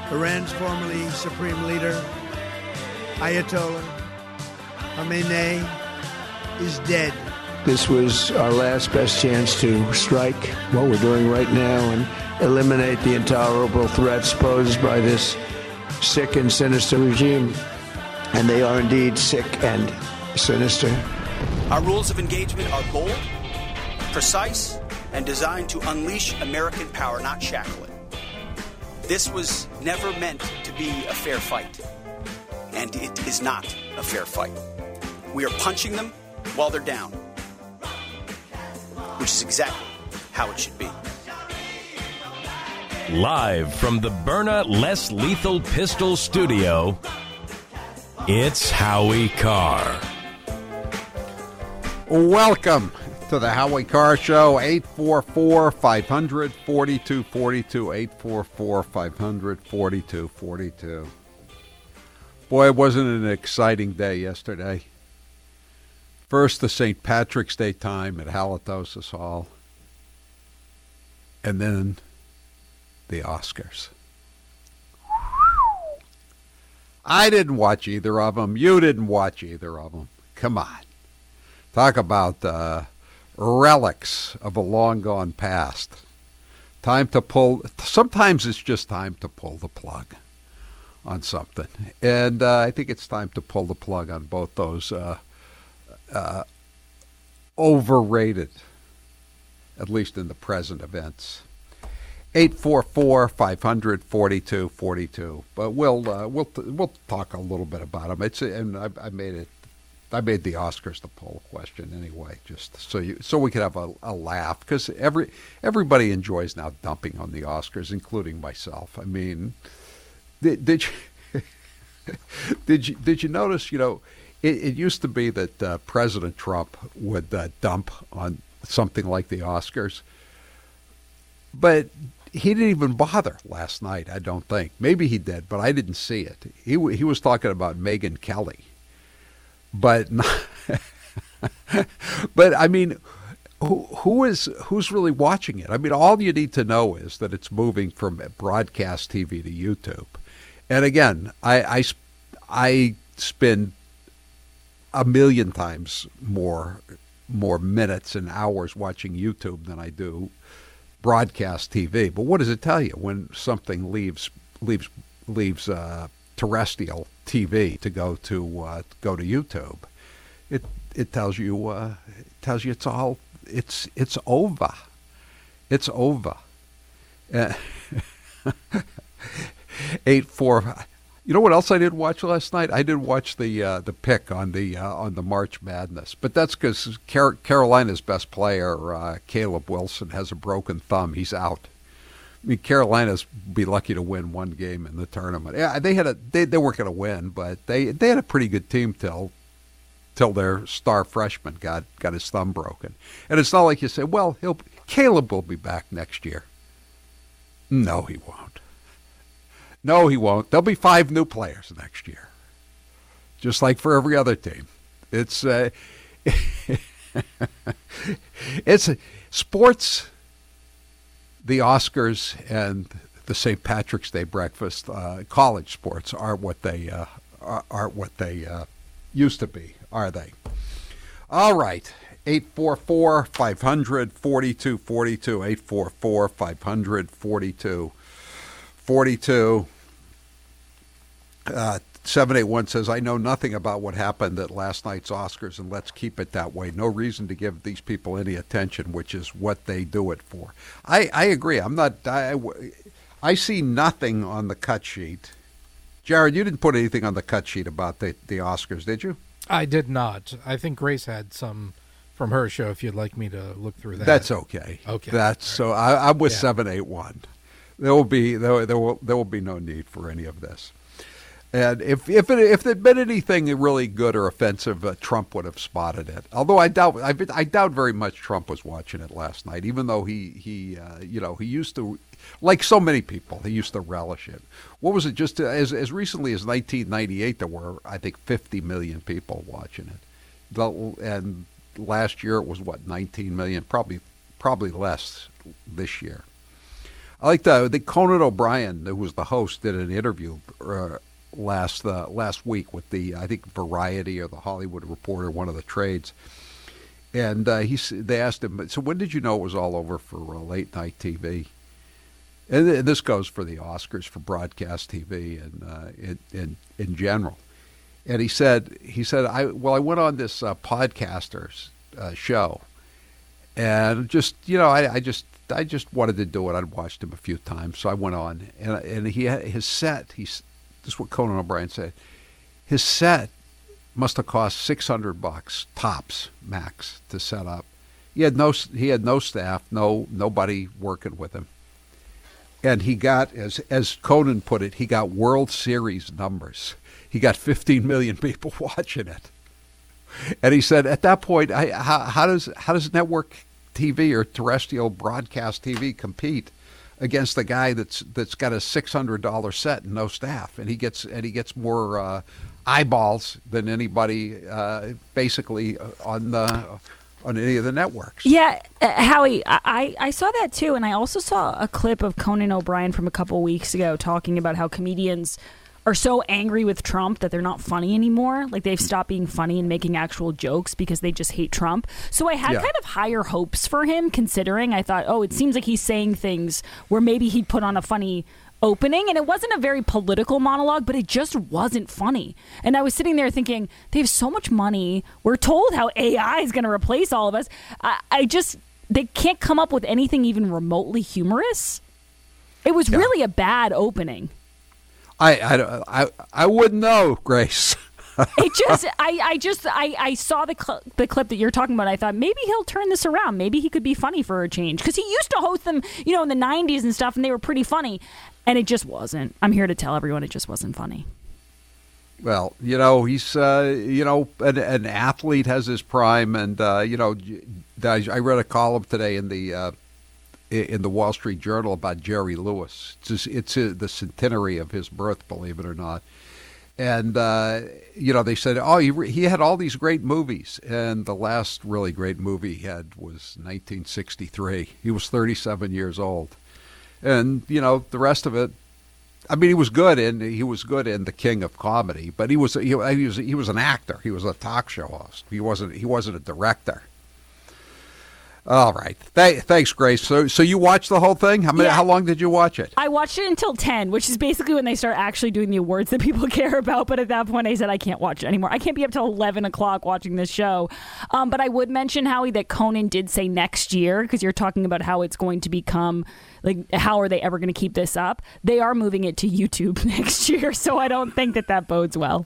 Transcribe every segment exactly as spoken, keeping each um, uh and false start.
Iran's formerly supreme leader, Ayatollah Khamenei, is dead. This was our last best chance to strike what we're doing right now and eliminate the intolerable threats posed by this sick and sinister regime. And they are indeed sick and sinister. Our rules of engagement are bold, precise, and designed to unleash American power, not shackle it. This was never meant to be a fair fight, and it is not a fair fight. We are punching them while they're down, which is exactly how it should be. Live from the Byrna Less Lethal Pistol Studio, it's Howie Carr. Welcome to the Howie Carr Show, eight four four, five hundred, forty-two forty-two, eight four four, five hundred, forty-two forty-two. Boy, wasn't it an exciting day yesterday. First, the Saint Patrick's Day time at Halitosis Hall, and then the Oscars. I didn't watch either of them. You didn't watch either of them. Come on. Talk about uh, relics of a long-gone past. Time to pull, sometimes it's just time to pull the plug on something. And uh, I think it's time to pull the plug on both those uh, uh, overrated, at least in the present events. eight four four, five hundred, forty-two forty-two. But we'll uh, we'll we'll talk a little bit about them. It's and I, I made it. I made the Oscars the poll question anyway, just so you so we could have a, a laugh, because every everybody enjoys now dumping on the Oscars, including myself. I mean, did, did you did you did you notice? You know, it, it used to be that uh, President Trump would uh, dump on something like the Oscars, but he didn't even bother last night. I don't think. Maybe he did, but I didn't see it. He he was talking about Megyn Kelly. But, but I mean, who who is who's really watching it? I mean, all you need to know is that it's moving from broadcast T V to YouTube. And again, I I, I spend a million times more more minutes and hours watching YouTube than I do broadcast T V. But what does it tell you when something leaves leaves leaves uh, terrestrial T V to go to uh, go to YouTube? It it tells you uh, it tells you it's all it's it's over. It's over. Uh, eight four. You know what else I didn't watch last night? I didn't watch the uh, the pick on the uh, on the March Madness, but that's because Car- Carolina's best player, uh, Caleb Wilson, has a broken thumb. He's out. I mean, Carolina's be lucky to win one game in the tournament. Yeah, they had a they, they weren't going to win, but they they had a pretty good team till till their star freshman got got his thumb broken. And it's not like you say, well, he'll Caleb will be back next year. No, he won't. No, he won't. There'll be five new players next year, just like for every other team. It's uh, it's sports. The Oscars and the Saint Patrick's Day breakfast, uh, college sports aren't what they uh, aren't what they uh, used to be, are they? All right, eight four four, five hundred, forty-two forty-two, eight four four, five hundred, forty-two forty-two. Uh, seven eight one says, I know nothing about what happened at last night's Oscars, and let's keep it that way. No reason to give these people any attention, which is what they do it for. I, I agree. I'm not. I, I see nothing on the cut sheet. Jared, you didn't put anything on the cut sheet about the, the Oscars, did you? I did not. I think Grace had some from her show, if you'd like me to look through that. That's okay. Okay. That's so. I, I'm with Yeah. seven eight one. There will be there, there will there will be no need for any of this. And if if it if there'd been anything really good or offensive, uh, Trump would have spotted it. Although I doubt I, I doubt very much Trump was watching it last night. Even though he he uh, you know he used to, like so many people, he used to relish it. What was it? Just as as recently as nineteen ninety-eight, there were I think fifty million people watching it. The, and last year it was what nineteen million, probably probably less this year. I like the, the Conan O'Brien, who was the host, did an interview uh, last uh, last week with the, I think, Variety or the Hollywood Reporter, one of the trades. And uh, he, they asked him, so when did you know it was all over for uh, late night T V? And, th- and this goes for the Oscars, for broadcast T V, and uh, in, in in general. And he said, he said, I well, I went on this uh, podcasters uh, show, and just you know, I, I just I just wanted to do it. I'd watched him a few times, so I went on, and and he had his set. He's this is what Conan O'Brien said. His set must have cost six hundred bucks tops, max, to set up. He had no he had no staff, no nobody working with him, and he got, as as Conan put it, he got World Series numbers. He got fifteen million people watching it, and he said at that point, I, how, how does how does network T V or terrestrial broadcast T V compete against the guy that's that's got a six hundred dollar set and no staff, and he gets and he gets more uh, eyeballs than anybody uh, basically on the on any of the networks. Yeah, uh, Howie, I, I saw that too, and I also saw a clip of Conan O'Brien from a couple weeks ago talking about how comedians are so angry with Trump that they're not funny anymore. Like, they've stopped being funny and making actual jokes because they just hate Trump. So I had Yeah. kind of higher hopes for him, considering I thought, oh, it seems like he's saying things where maybe he'd put on a funny opening, and it wasn't a very political monologue, but it just wasn't funny. And I was sitting there thinking, they have so much money. We're told how A I is going to replace all of us. I, I just, they can't come up with anything even remotely humorous. It was Yeah. really a bad opening. I, I, I, I wouldn't know, Grace. It just, I, I just, I, I saw the cl- the clip that you're talking about. I thought maybe he'll turn this around. Maybe he could be funny for a change, because he used to host them, you know, in the nineties and stuff, and they were pretty funny. And it just wasn't. I'm here to tell everyone it just wasn't funny. Well, you know, he's, uh, you know, an, an athlete has his prime, and uh, you know, I read a column today in the uh, in the Wall Street Journal about Jerry Lewis. It's just, it's uh, the centenary of his birth, believe it or not. And, uh, you know, they said, oh, he, re- he had all these great movies. And the last really great movie he had was nineteen sixty-three. He was thirty-seven years old. And, you know, the rest of it, I mean, he was good in he was good in The King of Comedy, but he was he, he was he was an actor. He was a talk show host. He wasn't he wasn't a director. All right. Th- thanks, Grace. So, so you watched the whole thing? How many? Yeah. How long did you watch it? I watched it until ten, which is basically when they start actually doing the awards that people care about. But at that point, I said, I can't watch it anymore. I can't be up till eleven o'clock watching this show. Um, but I would mention, Howie, that Conan did say next year, because you're talking about how it's going to become, like, how are they ever going to keep this up? They are moving it to YouTube next year, so I don't think that that bodes well.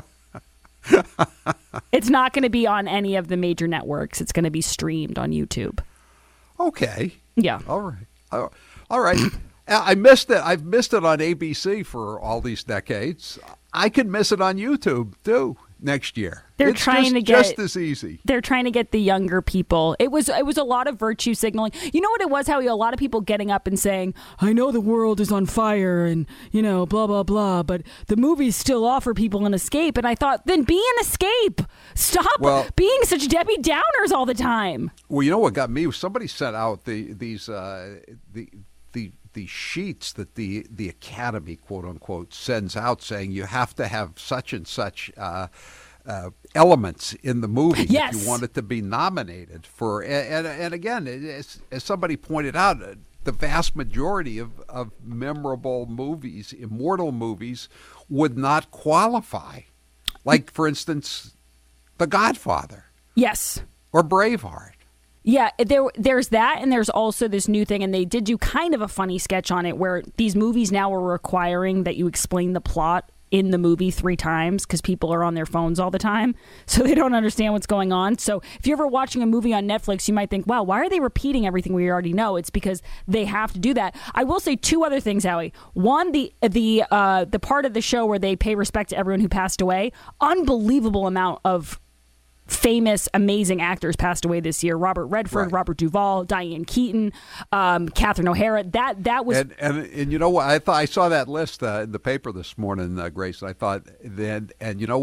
It's not going to be on any of the major networks. It's going to be streamed on YouTube. Okay. Yeah. All right. All all right. I missed it. I've missed it on A B C for all these decades. I could miss it on YouTube too next year. They're it's trying just, to get just as easy. They're trying to get the younger people. It was it was a lot of virtue signaling. You know what it was, Howie? A lot of people getting up and saying, I know the world is on fire and, you know, blah, blah, blah, but the movies still offer people an escape. And I thought, then be an escape. Stop Well- being such Debbie Downers all the time. Well, you know what got me? Somebody sent out the these uh, the the the sheets that the the Academy, quote unquote, sends out saying you have to have such and such uh, uh, elements in the movie Yes. if you want it to be nominated for. And and, and again, as, as somebody pointed out, the vast majority of, of memorable movies, immortal movies, would not qualify. Like, for instance, The Godfather Yes. or Braveheart. Yeah, there, there's that, and there's also this new thing, and they did do kind of a funny sketch on it, where these movies now are requiring that you explain the plot in the movie three times, because people are on their phones all the time, so they don't understand what's going on. So if you're ever watching a movie on Netflix, you might think, wow, why are they repeating everything we already know? It's because they have to do that. I will say two other things, Howie. One, the the uh, the part of the show where they pay respect to everyone who passed away, unbelievable amount of famous, amazing actors passed away this year. Robert Redford, Right. Robert Duvall, Diane Keaton, um, Catherine O'Hara. That that was And, and and you know what? I thought I saw that list uh, in the paper this morning, uh, Grace. And I thought, then, and you know what?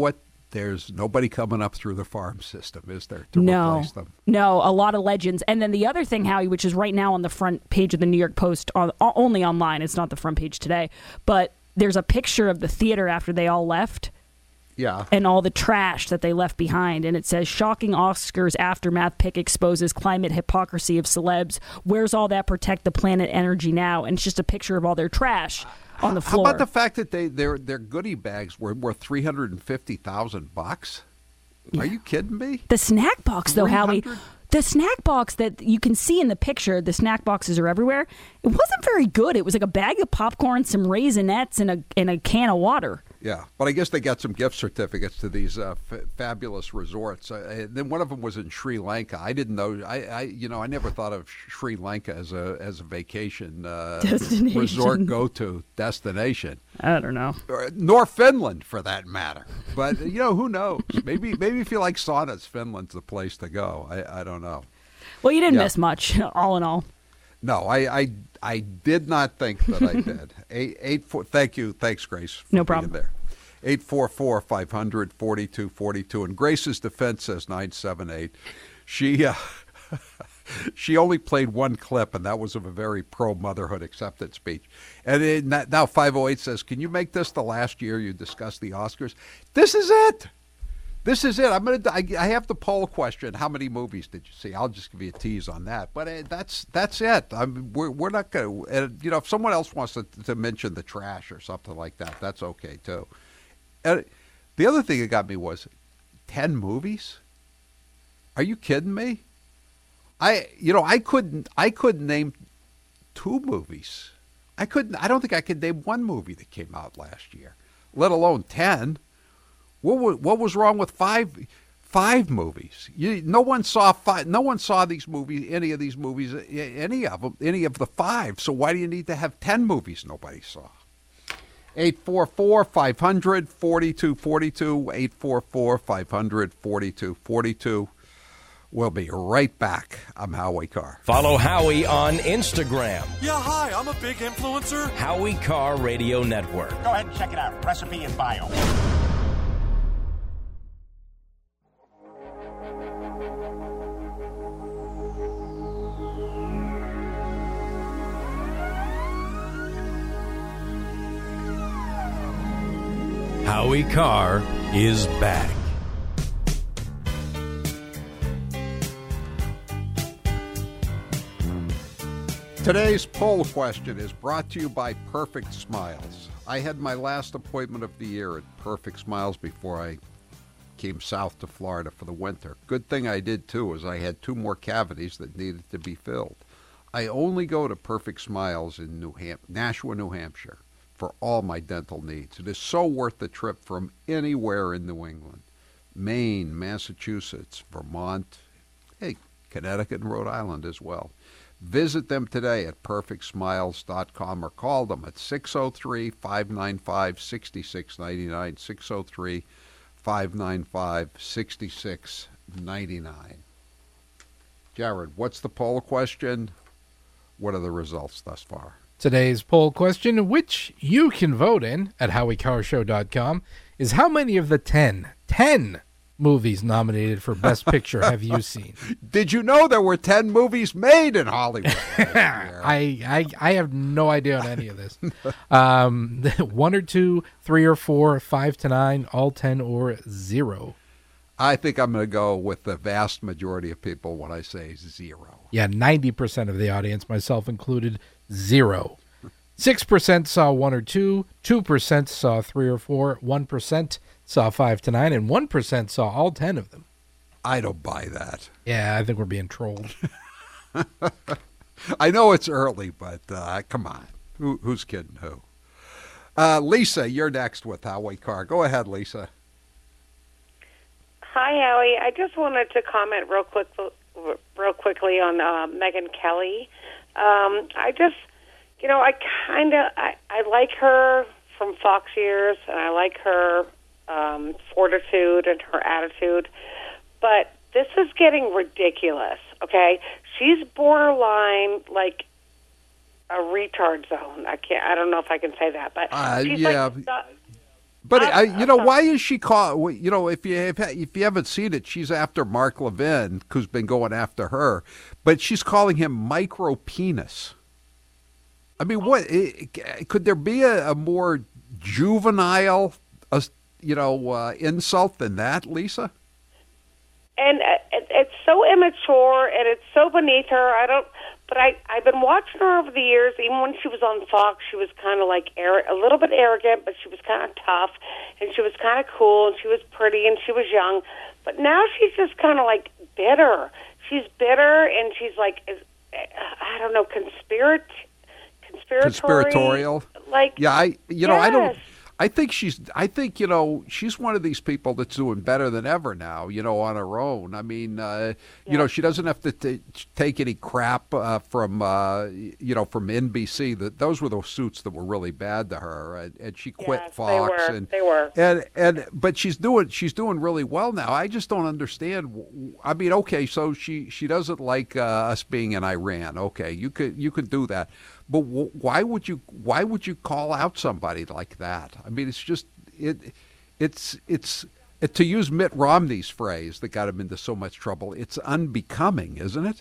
there's nobody coming up through the farm system, is there, to No, replace them? no, a lot of legends. And then the other thing, Howie, which is right now on the front page of the New York Post, on, only online, it's not the front page today, but there's a picture of the theater after they all left. Yeah. And all the trash that they left behind. And it says, shocking Oscars aftermath pick exposes climate hypocrisy of celebs. Where's all that protect the planet energy now? And it's just a picture of all their trash on the floor. How about the fact that they their their goodie bags were worth three hundred and fifty thousand bucks? Yeah. Are you kidding me? The snack box, though, Howie. three hundred The snack box that you can see in the picture, the snack boxes are everywhere. It wasn't very good. It was like a bag of popcorn, some Raisinets, and a and a can of water. Yeah, but I guess they got some gift certificates to these uh, f- fabulous resorts. Uh, then one of them was in Sri Lanka. I didn't know. I, I, you know, I never thought of Sri Lanka as a as a vacation uh, Destination. resort go-to destination. I don't know. Or, nor Finland, for that matter. But you know, who knows? Maybe maybe if you like saunas, Finland's the place to go. I, I don't know. Well, you didn't Yeah. miss much, all in all. No, I, I, I did not think that I did. eight, eight, four, thank you. Thanks, Grace, for No being problem. there. eight four four, five hundred, forty-two forty-two. And Grace's defense says nine seven eight. She, uh, she only played one clip, and that was of a very pro-motherhood acceptance speech. And it, now five oh eight says, can you make this the last year you discuss the Oscars? This is it. This is it. I'm gonna. I, I have the poll question. How many movies did you see? I'll just give you a tease on that. But uh, that's that's it. I'm. We're we're not gonna. Uh, you know, if someone else wants to, to mention the trash or something like that, that's okay too. And the other thing that got me was ten movies. Are you kidding me? I. You know, I couldn't. I couldn't name two movies. I couldn't. I don't think I could name one movie that came out last year, let alone ten. What was, what was wrong with five five movies? You, no one saw five. No one saw these movies. Any of these movies. Any of them. Any of the five. So why do you need to have ten movies nobody saw? Eight four four five hundred forty two forty two. Eight four four five hundred forty two forty two. We'll be right back. I'm Howie Carr. Follow Howie on Instagram. Yeah, hi, I'm a big influencer. Howie Carr Radio Network. Go ahead and check it out. Recipe and bio. Howie Carr is back. Today's poll question is brought to you by Perfect Smiles. I had my last appointment of the year at Perfect Smiles before I came south to Florida for the winter. Good thing I did, too, is I had two more cavities that needed to be filled. I only go to Perfect Smiles in New Ham- Nashua, New Hampshire for all my dental needs. It is so worth the trip from anywhere in New England. Maine, Massachusetts, Vermont, hey, Connecticut and Rhode Island as well. Visit them today at perfect smiles dot com or call them at six oh three, five nine five, six six nine nine, six oh three, five nine five, six six nine nine. Jared, what's the poll question? What are the results thus far? Today's poll question, which you can vote in at howie carr show dot com, is how many of the ten, ten movies nominated for Best Picture have you seen? Did you know there were ten movies made in Hollywood? I, I I have no idea on any of this. Um, one or two, three or four, five to nine, all ten or zero. I think I'm going to go with the vast majority of people when I say zero. Yeah, ninety percent of the audience, myself included, zero. six percent saw one or two, two percent saw three or four, one percent saw five to nine, and one percent saw all ten of them. I don't buy that. Yeah, I think we're being trolled. I know it's early, but uh, come on. Who, who's kidding who? Uh, Lisa, you're next with Howie Carr. Go ahead, Lisa. Hi, Howie. I just wanted to comment real quick, real quickly on uh, Megyn Kelly. Um, I just, you know, I kind of, I, I like her from Fox years, and I like her um, fortitude and her attitude, but this is getting ridiculous, okay? She's borderline, like, a retard zone. I can't, I don't know if I can say that, but Uh, she's yeah. like... Uh, But I- I, you know, why is she call? You know, if you have, if you haven't seen it, she's after Mark Levin, who's been going after her, but she's calling him micro penis. I mean, what could there be a, a more juvenile, uh, you know, uh, insult than that, Lisa? And uh, it, it's so immature, and it's so beneath her. I don't. But I, I've been watching her over the years. Even when she was on Fox, she was kind of like ar- a little bit arrogant, but she was kind of tough, and she was kind of cool, and she was pretty, and she was young. But now she's just kind of like bitter. She's bitter, and she's like, is, I don't know, conspirat, conspiratory. Conspiratorial. Like, yeah, I, you know, yes. I don't. I think she's. I think you know she's one of these people that's doing better than ever now. You know, on her own. I mean, uh, Yeah. you know, she doesn't have to t- take any crap uh, from uh, you know from N B C. That those were those suits that were really bad to her, and, and she quit Yes, they Fox. were. And They were. And and but she's doing she's doing really well now. I just don't understand. I mean, okay, so she she doesn't like uh, us being in Iran. Okay, you could you could do that. But w- why would you? Why would you call out somebody like that? I mean, it's just it, it's it's it, to use Mitt Romney's phrase that got him into so much trouble. It's unbecoming, isn't it?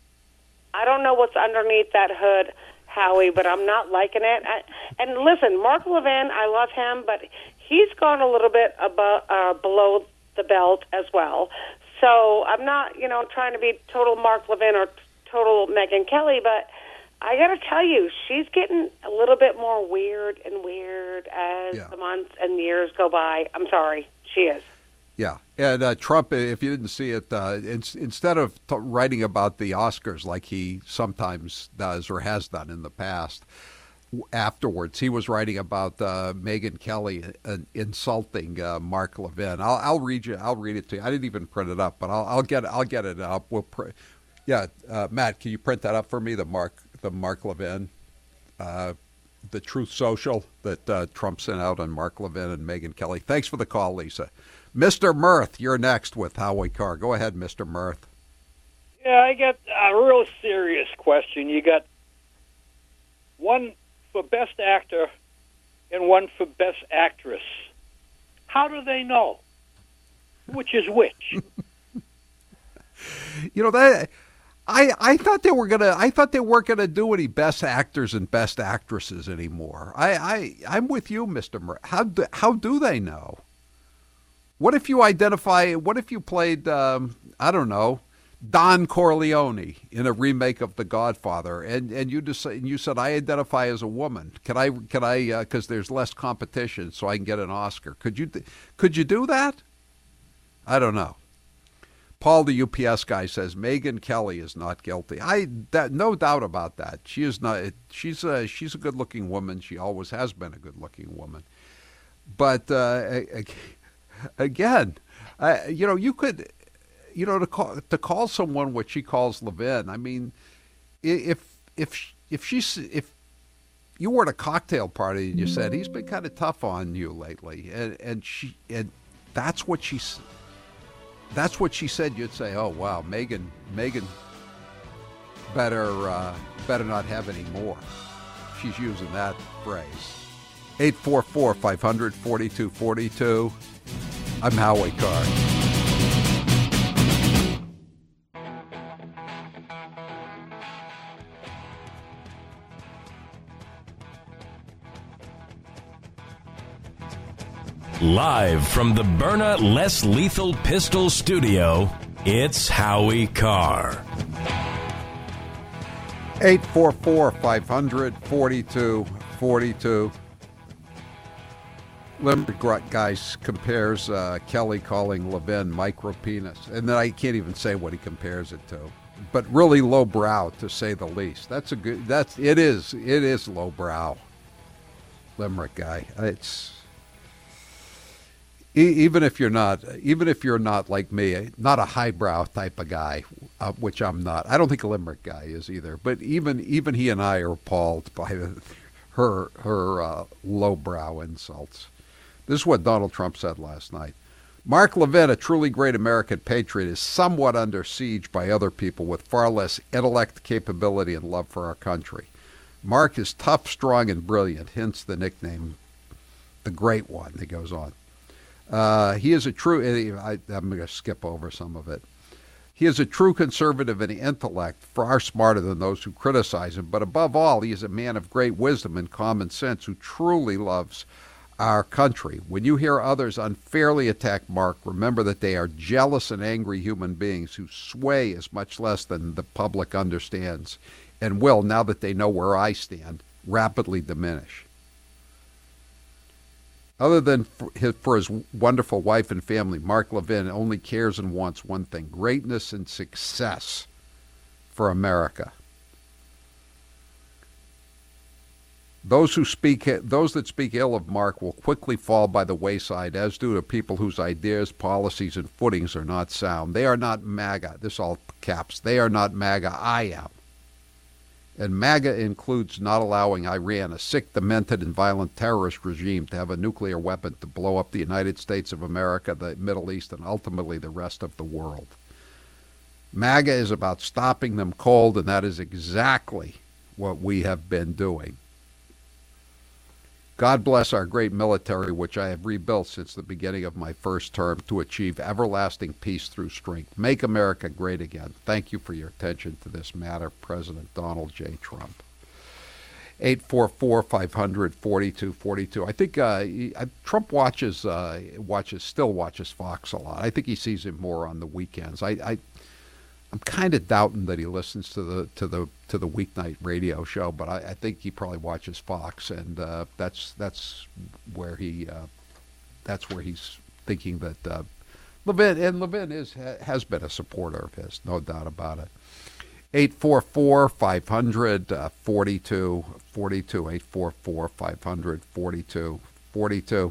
I don't know what's underneath that hood, Howie, but I'm not liking it. I, and listen, Mark Levin, I love him, but he's gone a little bit above, uh, below the belt as well. So I'm not, you know, trying to be total Mark Levin or t- total Megyn Kelly, but I got to tell you, she's getting a little bit more weird and weird as Yeah. the months and years go by. I'm sorry, she is. Yeah, and uh, Trump, if you didn't see it, uh, in, instead of t- writing about the Oscars like he sometimes does or has done in the past, w- afterwards he was writing about uh, Megyn Kelly uh, insulting uh, Mark Levin. I'll, I'll read you. I'll read it to you. I didn't even print it up, but I'll, I'll get. I'll get it up. We'll. Pr- yeah, uh, Matt, can you print that up for me? The Mark. The Mark Levin, uh, the Truth Social that uh, Trump sent out on Mark Levin and Megyn Kelly. Thanks for the call, Lisa. Mister Mirth, you're next with Howie Carr. Go ahead, Mister Mirth. Yeah, I got a real serious question. You got one for Best Actor and one for Best Actress. How do they know which is which? You know that I I thought they were gonna I thought they weren't gonna do any Best Actors and Best Actresses anymore. I I I'm with you, Mister Mirth. How do, how do they know? What if you identify? What if you played? Um, I don't know, Don Corleone in a remake of The Godfather, and and you just and you said I identify as a woman. Can I can I because uh, there's less competition, so I can get an Oscar. Could you could you do that? I don't know. Paul, the U P S guy, says Megyn Kelly is not guilty. I that, no doubt about that. She is not. She's a she's a good-looking woman. She always has been a good-looking woman. But uh, again, uh, you know, you could, you know, to call to call someone what she calls Levin. I mean, if if if she's if you were at a cocktail party and you said he's been kind of tough on you lately, and and she and that's what she's. That's what she said. You'd say, "Oh wow, Megyn, Megyn, better, uh, better not have any more." She's using that phrase. eight four four, five hundred, forty-two forty-two. I'm Howie Carr. Live from the Byrna Less Lethal Pistol Studio, it's Howie Carr. eight four four, five hundred, forty-two forty-two. Limerick Guys compares uh, Kelly calling Levin micro penis. And then I can't even say what he compares it to. But really lowbrow, to say the least. That's a good, that's, it is, it is lowbrow. Limerick Guy. It's... Even if you're not, even if you're not like me, not a highbrow type of guy, uh, which I'm not. I don't think a Limerick guy is either. But even even he and I are appalled by the, her her uh, lowbrow insults. This is what Donald Trump said last night. Mark Levin, a truly great American patriot, is somewhat under siege by other people with far less intellect, capability, and love for our country. Mark is tough, strong, and brilliant, hence the nickname the great one, he goes on. Uh, he is a true, I, I'm going to skip over some of it. He is a true conservative in intellect, far smarter than those who criticize him. But above all, he is a man of great wisdom and common sense who truly loves our country. When you hear others unfairly attack Mark, remember that they are jealous and angry human beings who sway as much less than the public understands and will, now that they know where I stand, rapidly diminish. Other than for his, for his wonderful wife and family, Mark Levin only cares and wants one thing: greatness and success for America. Those who speak, those that speak ill of Mark will quickly fall by the wayside, as do the people whose ideas, policies, and footings are not sound. They are not MAGA. This all caps. They are not MAGA. I am. And MAGA includes not allowing Iran, a sick, demented, and violent terrorist regime, to have a nuclear weapon to blow up the United States of America, the Middle East, and ultimately the rest of the world. MAGA is about stopping them cold, and that is exactly what we have been doing. God bless our great military, which I have rebuilt since the beginning of my first term to achieve everlasting peace through strength. Make America great again. Thank you for your attention to this matter, President Donald J. Trump. eight four four, five hundred, forty-two forty-two. I think uh, he, uh, Trump watches, uh, watches, still watches Fox a lot. I think he sees him more on the weekends. I, I I'm kind of doubting that he listens to the to the to the weeknight radio show, but I, I think he probably watches Fox, and uh, that's that's where he uh, that's where he's thinking that uh, Levin and Levin is has been a supporter of his, no doubt about it. eight four four, five hundred, forty-two forty-two. eight four four, five hundred, forty-two forty-two.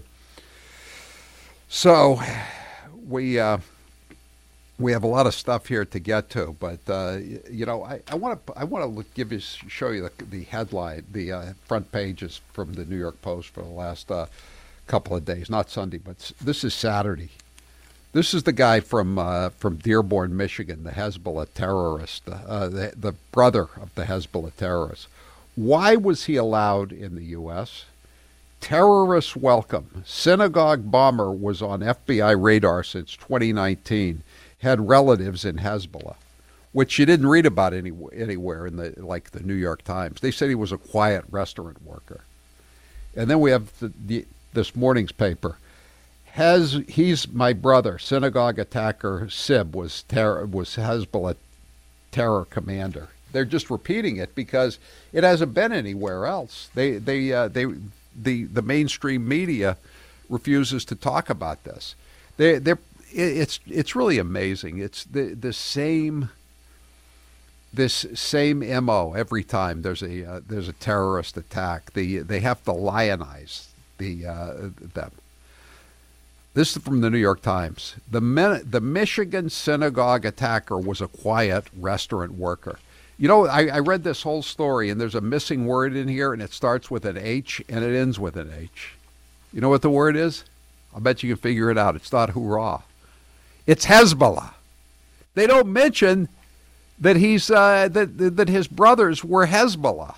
So we. Uh, We have a lot of stuff here to get to, but uh, you know, I want to I want to give you show you the, the headline, the uh, front pages from the New York Post for the last uh, couple of days. Not Sunday, but this is Saturday. This is the guy from uh, from Dearborn, Michigan, the Hezbollah terrorist, uh, the the brother of the Hezbollah terrorist. Why was he allowed in the U S? Terrorist welcome. Synagogue bomber was on F B I radar since twenty nineteen. Had relatives in Hezbollah, which you didn't read about any, anywhere in the like the New York Times. They said he was a quiet restaurant worker. And then we have the, the, this morning's paper. Has he's my brother, synagogue attacker Sib was terror was Hezbollah terror commander. They're just repeating it because it hasn't been anywhere else. They they uh, they the the mainstream media refuses to talk about this. They they're It's it's really amazing. It's the the same this same M O every time there's a uh, there's a terrorist attack. The they have to lionize the uh, them. This is from the New York Times. The the Michigan synagogue attacker was a quiet restaurant worker. You know, I, I read this whole story, and there's a missing word in here, and it starts with an H and it ends with an H. You know what the word is? I bet you can figure it out. It's not hurrah. It's Hezbollah. They don't mention that he's uh, that that his brothers were Hezbollah.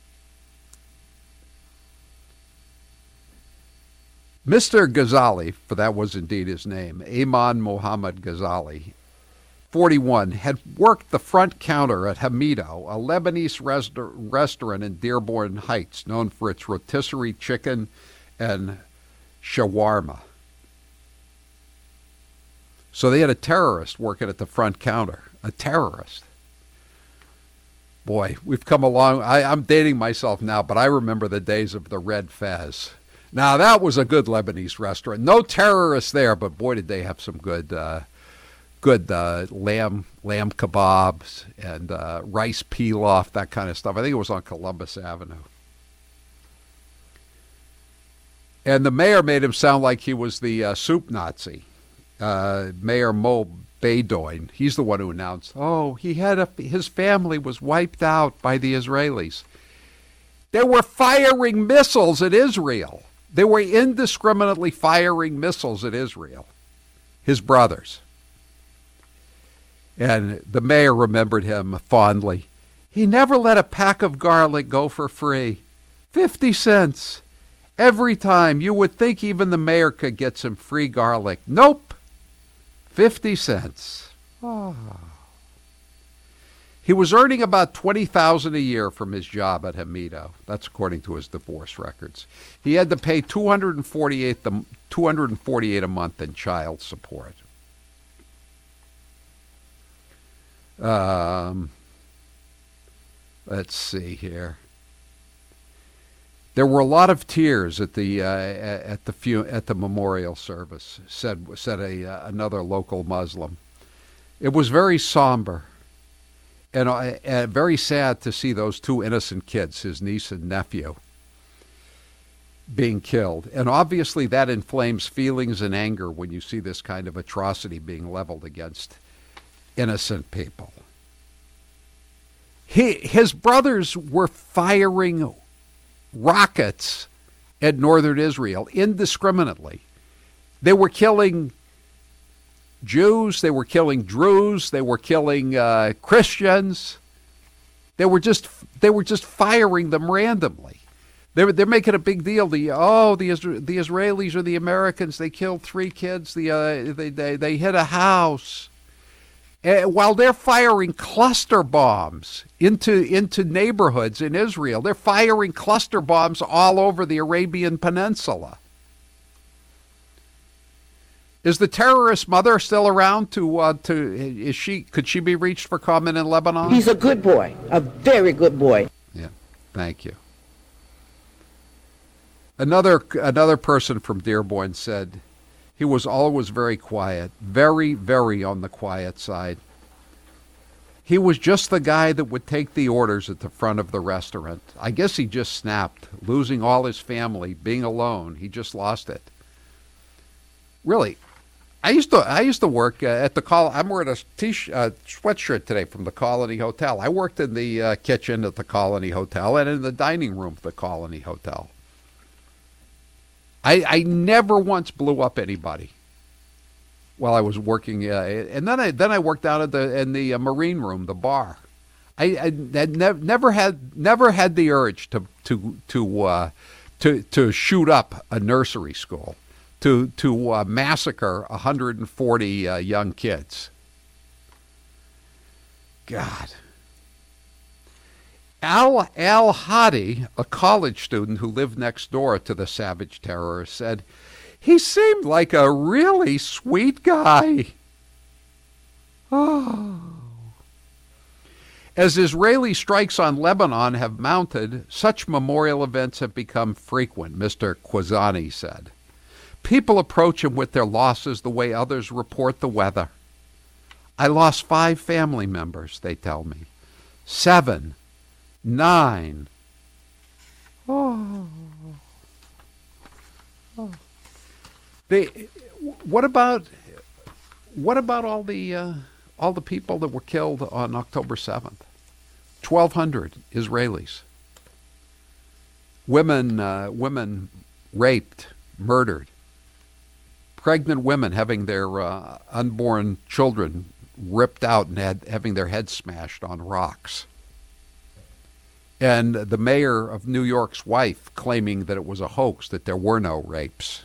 Mister Ghazali, for that was indeed his name, Ayman Mohammed Ghazali, forty-one, had worked the front counter at Hamido, a Lebanese rest- restaurant in Dearborn Heights, known for its rotisserie chicken and shawarma. So they had a terrorist working at the front counter, a terrorist. Boy, we've come along. I, I'm dating myself now, but I remember the days of the Red Fez. Now, that was a good Lebanese restaurant. No terrorists there, but boy, did they have some good uh, good uh, lamb lamb kebabs and uh, rice pilaf, that kind of stuff. I think it was on Columbus Avenue. And the mayor made him sound like he was the uh, soup Nazi. Uh, Mayor Mo Beidoin, he's the one who announced, oh, he had a, his family was wiped out by the Israelis. They were firing missiles at Israel. They were indiscriminately firing missiles at Israel, his brothers. And the mayor remembered him fondly. He never let a pack of garlic go for free. Fifty cents. Every time. You would think even the mayor could get some free garlic. Nope. fifty cents. Oh. He was earning about twenty thousand dollars a year from his job at Hamido. That's according to his divorce records. He had to pay two hundred forty-eight the two hundred forty-eight a month in child support. Um, let's see here. There were a lot of tears at the uh, at the fu- at the memorial service. Said said a uh, another local Muslim. It was very somber. And uh, uh, very sad to see those two innocent kids, his niece and nephew, being killed. And obviously that inflames feelings and anger when you see this kind of atrocity being leveled against innocent people. He, his brothers were firing rockets at northern Israel indiscriminately. They were killing Jews, they were killing Druze, they were killing uh, Christians. They were just they were just firing them randomly. They were, they're making a big deal. The oh the the Israelis or the Americans, they killed three kids. The uh, they, they they hit a house. Uh, while they're firing cluster bombs into into neighborhoods in Israel, they're firing cluster bombs all over the Arabian Peninsula. Is the terrorist mother still around to, uh, to, is she, could she be reached for comment in Lebanon? He's a good boy, a very good boy. Yeah, thank you. Another, another person from Dearborn said he was always very quiet, very, very on the quiet side. He was just the guy that would take the orders at the front of the restaurant. I guess he just snapped, losing all his family, being alone. He just lost it. Really. I used to I used to work uh, at the col. I'm wearing a t-shirt, uh, sweatshirt today from the Colony Hotel. I worked in the uh, kitchen at the Colony Hotel and in the dining room of the Colony Hotel. I I never once blew up anybody while I was working, uh, and then I then I worked out at the in the uh, Marine Room, the bar. I, I had nev- never had never had the urge to to to uh, to to shoot up a nursery school. to to uh, massacre one hundred forty uh, young kids. God. Al Al Hadi, a college student who lived next door to the savage terrorist, said, he seemed like a really sweet guy. Oh. As Israeli strikes on Lebanon have mounted, such memorial events have become frequent, Mister Kwazani said. People approach him with their losses the way others report the weather. I lost five family members, they tell me. Seven. Nine. Oh. oh. They, what about what about all the uh, all the people that were killed on October seventh? Twelve hundred Israelis. Women, uh, women raped, murdered. Pregnant women having their uh, unborn children ripped out and had, having their heads smashed on rocks. And the mayor of New York's wife claiming that it was a hoax, that there were no rapes.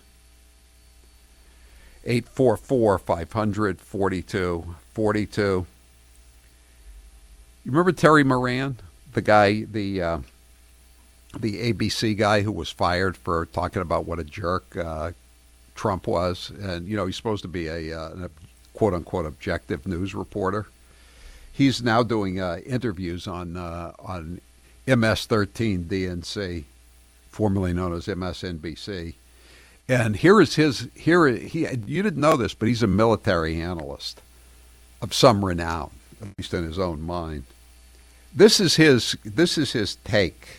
eight four four, five hundred, forty-two forty-two. You remember Terry Moran, the guy, the uh, the A B C guy who was fired for talking about what a jerk uh, Trump was? And, you know, he's supposed to be a, uh, a quote-unquote objective news reporter. He's now doing uh, interviews on uh, on M S thirteen D N C, formerly known as M S N B C. And here is his, here he, you didn't know this, but he's a military analyst of some renown, at least in his own mind. This is his, this is his take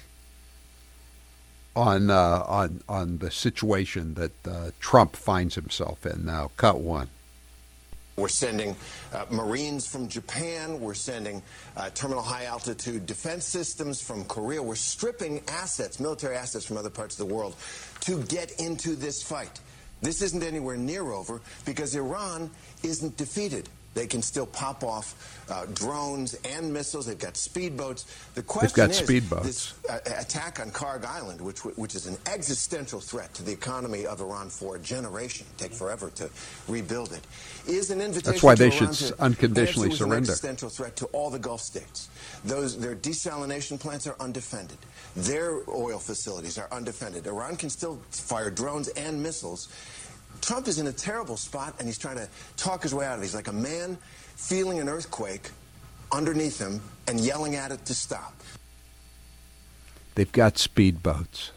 on uh, on on the situation that uh, Trump finds himself in now. Cut one. We're sending uh, Marines from Japan. We're sending uh, terminal high-altitude defense systems from Korea. We're stripping assets, military assets from other parts of the world to get into this fight. This isn't anywhere near over because Iran isn't defeated. They can still pop off uh, drones and missiles. They've got speedboats. The question They've got is, speedboats. this uh, attack on Karg Island, which which is an existential threat to the economy of Iran for a generation, take forever to rebuild it, is an invitation. That's why to they Iran should to unconditionally answer with surrender. An existential threat to all the Gulf states. Those their desalination plants are undefended. Their oil facilities are undefended. Iran can still fire drones and missiles. Trump is in a terrible spot, and he's trying to talk his way out of it. He's like a man feeling an earthquake underneath him and yelling at it to stop. They've got speedboats.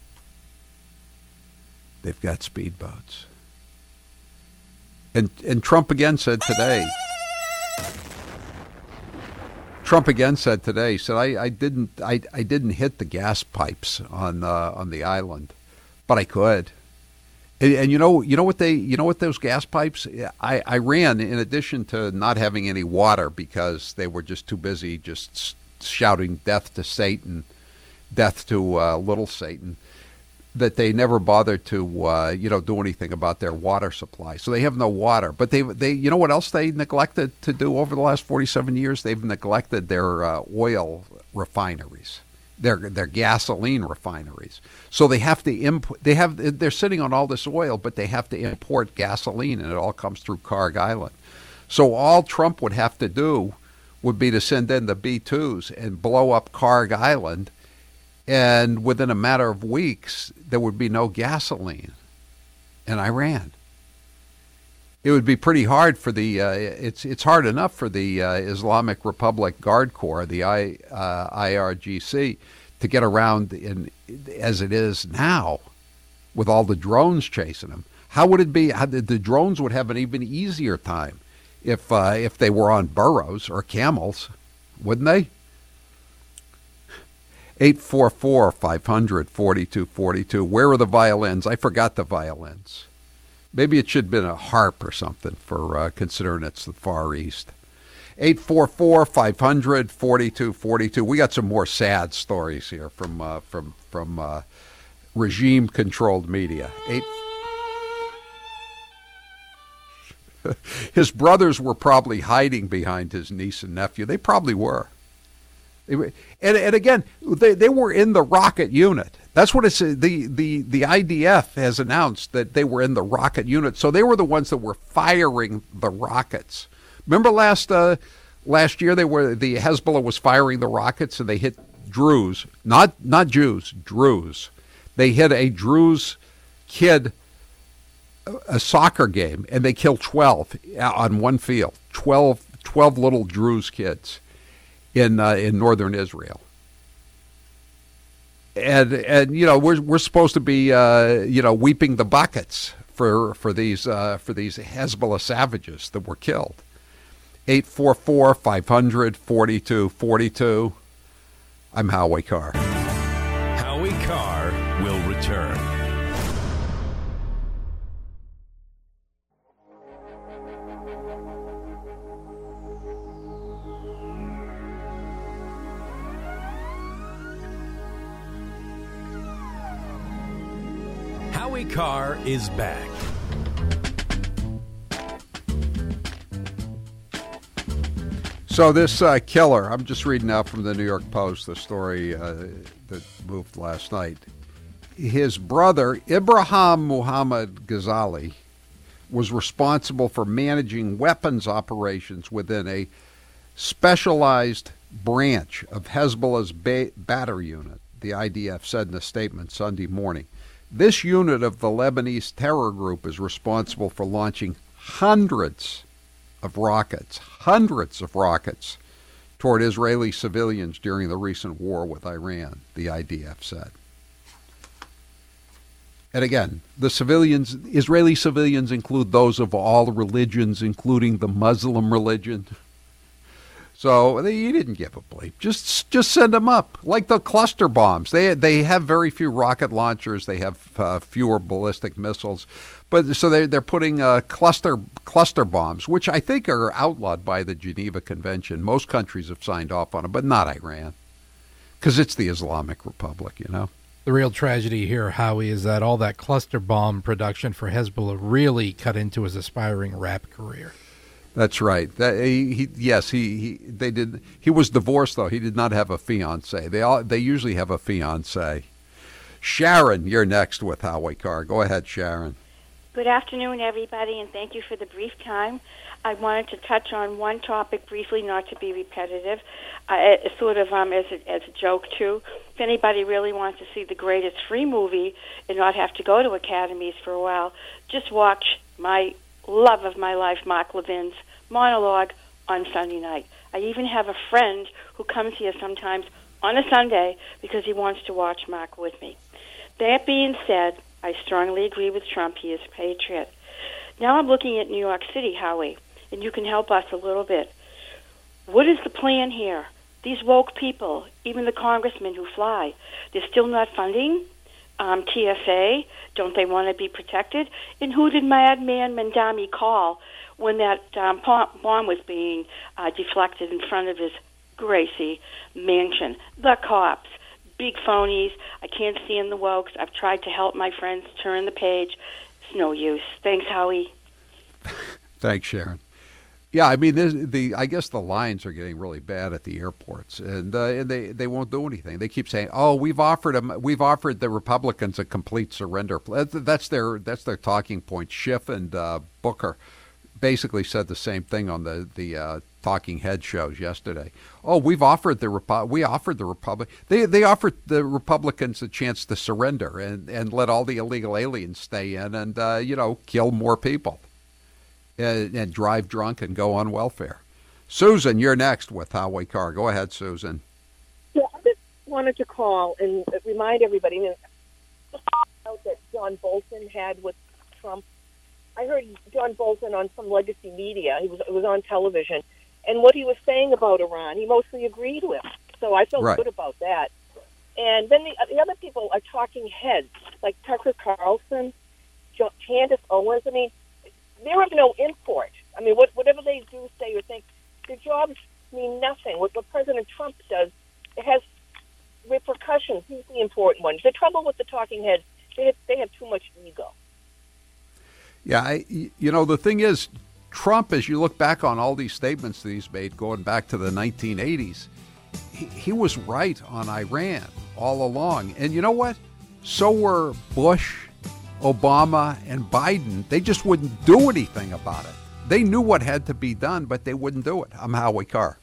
They've got speedboats. And and Trump again said today. Trump again said today. He said, I, I didn't I, I didn't hit the gas pipes on uh, on the island, but I could. And, and you know, you know what they, you know what those gas pipes? I, Iran, in addition to not having any water because they were just too busy just shouting death to Satan, death to uh, little Satan, that they never bothered to, uh, you know, do anything about their water supply. So they have no water. But they, they, you know what else they neglected to do over the last forty-seven years? They've neglected their uh, oil refineries. Their their gasoline refineries. So they have to import. They have they're sitting on all this oil, but they have to import gasoline, and it all comes through Karg Island. So all Trump would have to do would be to send in the B twos and blow up Karg Island, and within a matter of weeks, there would be no gasoline in Iran. It would be pretty hard for the. Uh, it's it's hard enough for the uh, Islamic Republic Guard Corps, the I, uh, I R G C, to get around in as it is now, with all the drones chasing them. How would it be? How, the, the drones would have an even easier time if uh, if they were on burros or camels, wouldn't they? eight four four, five hundred, forty-two forty-two. Where are the violins? I forgot the violins. Maybe it should have been a harp or something for uh, considering it's the Far East. eight four four, five hundred, forty-two forty-two. We got some more sad stories here from uh, from from uh, regime-controlled media. Eight. His brothers were probably hiding behind his niece and nephew. They probably were. They were and, and again, they, they were in the rocket unit. That's what it's. The, the, the I D F has announced that they were in the rocket unit. So they were the ones that were firing the rockets. Remember last uh, last year, they were the Hezbollah was firing the rockets and they hit Druze, not not Jews, Druze. They hit a Druze kid, a soccer game, and they killed twelve on one field. twelve, twelve little Druze kids in uh, in northern Israel. And and you know we're we're supposed to be uh, you know weeping the buckets for for these uh, for these Hezbollah savages that were killed. eight four four, five hundred, forty-two forty-two. I'm Howie Carr. Howie Carr will return. Howie Carr is back. So this uh, killer, I'm just reading out from the New York Post, the story uh, that moved last night. His brother, Ibrahim Muhammad Ghazali, was responsible for managing weapons operations within a specialized branch of Hezbollah's ba- Badr unit, the I D F said in a statement Sunday morning. This unit of the Lebanese terror group is responsible for launching hundreds of rockets, hundreds of rockets toward Israeli civilians during the recent war with Iran, the I D F said. And again, the civilians, Israeli civilians include those of all religions, including the Muslim religion. So they, he didn't give a bleep. Just just send them up, like the cluster bombs. They they have very few rocket launchers. They have uh, fewer ballistic missiles, but so they they're putting uh, cluster cluster bombs, which I think are outlawed by the Geneva Convention. Most countries have signed off on them, but not Iran, because it's the Islamic Republic, you know. The real tragedy here, Howie, is that all that cluster bomb production for Hezbollah really cut into his aspiring rap career. That's right. That, he, he, yes, he, he they did. He was divorced though. He did not have a fiance. They all they usually have a fiance. Sharon, you're next with Howie Carr. Go ahead, Sharon. Good afternoon, everybody, and thank you for the brief time. I wanted to touch on one topic briefly, not to be repetitive, uh, sort of um, as, a, as a joke, too. If anybody really wants to see the greatest free movie and not have to go to academies for a while, just watch my love of my life, Mark Levin's monologue on Sunday night. I even have a friend who comes here sometimes on a Sunday because he wants to watch Mark with me. That being said, I strongly agree with Trump. He is a patriot. Now I'm looking at New York City, Howie, and you can help us a little bit. What is the plan here? These woke people, even the congressmen who fly, they're still not funding um, T S A. Don't they want to be protected? And who did Madman Mandami call when that um, bomb was being uh, deflected in front of his Gracie mansion? The cops. Big phonies. I can't stand the wokes. I've tried to help my friends turn the page. It's no use. Thanks, Howie. Thanks, Sharon. Yeah, I mean, the I guess the lines are getting really bad at the airports, and, uh, and they, they won't do anything. They keep saying, "Oh, we've offered them, we've offered the Republicans a complete surrender." That's their that's their talking point. Schiff and uh, Booker basically said the same thing on the the uh, Talking Head shows yesterday. Oh, we've offered the Repu- we offered the Republic they they offered the Republicans a chance to surrender and, and let all the illegal aliens stay in and uh, you know kill more people and, and drive drunk and go on welfare. Susan, you're next with Howie Carr. Go ahead, Susan. Yeah, I just wanted to call and remind everybody you know, that John Bolton had with Trump. I heard John Bolton on some legacy media. He was it was on television. And what he was saying about Iran, he mostly agreed with. So I felt right. good about that. And then the, the other people are talking heads, like Tucker Carlson, jo- Candace Owens. I mean, they're of no import. I mean, what, whatever they do, say, or think, their jobs mean nothing. What, what President Trump does, it has repercussions. He's the important one. The trouble with the talking heads, they have, they have too much ego. Yeah, I, you know, the thing is, Trump, as you look back on all these statements that he's made going back to the nineteen eighties, he, he was right on Iran all along. And you know what? So were Bush, Obama, and Biden. They just wouldn't do anything about it. They knew what had to be done, but they wouldn't do it. I'm Howie Carr.